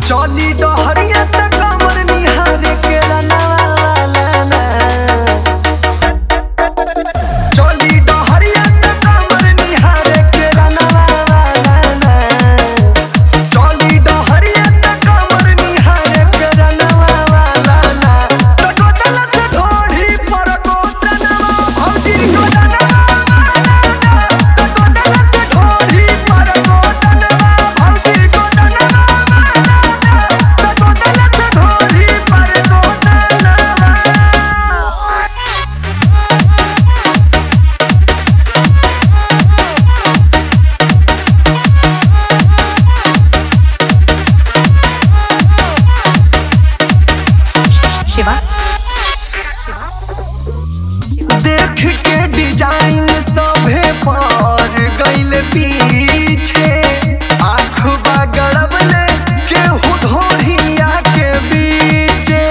चली डहरिया त कमर निहारे के रनवा चली डहरिया त कमर निहारे के रनवा चली डहरिया त कमर निहारे के रनवा त कोतल से ढोढ़ी पर कोतनवा भौजी कोतनवा त कोतल से ढोढ़ी पर कोतनवा भौजी कोतनवा देख के डिजाइन सभे पर गइल पीछे आँख बगड़बले केहू ढोढ़िया के बीचे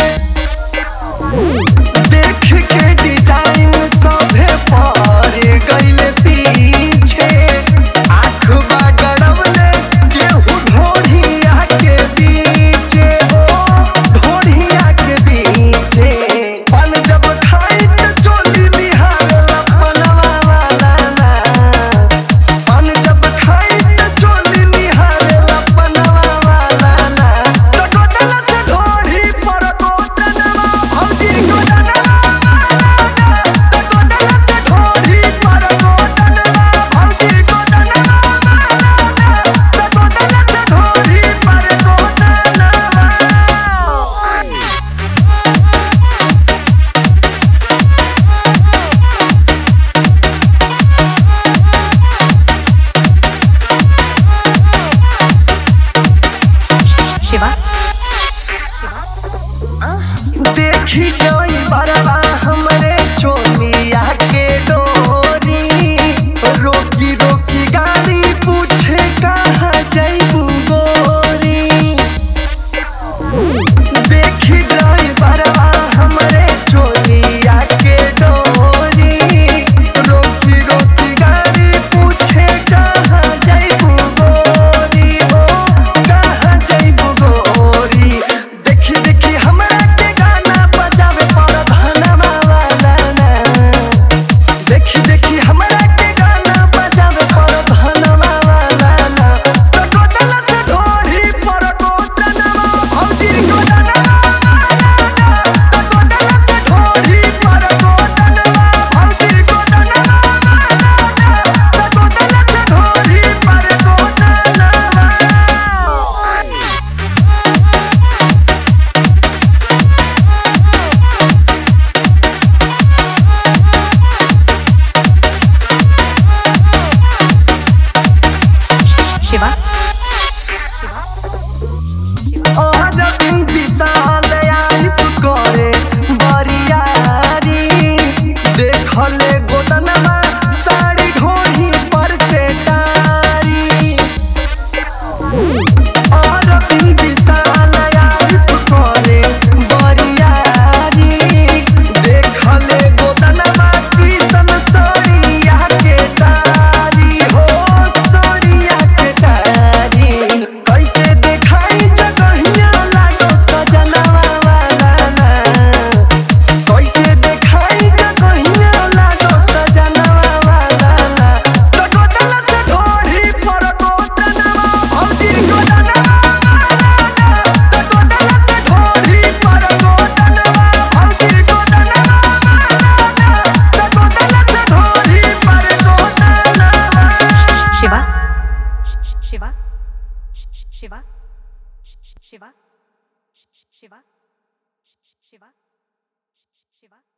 देख के डिजाइन सभे पर गइल पीछे आँख बगड़बले केहू ढोढ़िया के बीचे ढोढ़िया के बीचे पन जब खाई त चोली निहार लपनवा वाला पन जब खाई त चोली निहार लपनवा वाला त कोतल से ढोढ़ी पर कोतनवा भौजी कोतनवा त कोतल से ढोढ़ी पर कोतनवा भौजी कोतनवा त कोतल से ढोढ़ी पर कोतनवा। शिवा देखी कोई बरवा हमरे चोलिया के डोरी रोकी रोकी गाड़ी पूछे कहाँ जइबू गोरी देखी कोई बरवा हमरे चोलिया के डोरी रोकी रोकी गाड़ी पूछे कहाँ जइबू गोरी हो कहाँ जइबू गोरी देखी देखी हमरा के गाना बजावे पर धनवा वाला देखी देखी हमरा के गाना बजावे पर धनवा वाला त कोतल से ढोढ़ी पर कोतनवा भौजी कोतनवा त कोतल से ढोढ़ी पर कोतनवा भौजी कोतनवा त कोतल से ढोढ़ी पर कोतनवा। शिवा और विशाल आइब करे बरियारी देखले गोदनवा साड़ी ढोढ़ी पर से टारी और विशाल आइब करे बरियारी देखले गोदनवा किसन सड़िया के तारी हो सड़िया के तारी कैसे देखाई जगहिया लागो सजनवा वाला कैसे देखाई जगहिया लागो सजनवा वाला त कोतल से ढोढ़ी पर कोतनवा भौजी कोतनवा त कोतल से ढोढ़ी पर कोतनवा भौजी कोतनवा त कोतल से ढोढ़ी पर कोतनवा। शिवा शिवा शिवा शिवा शिवा शिवा शिवा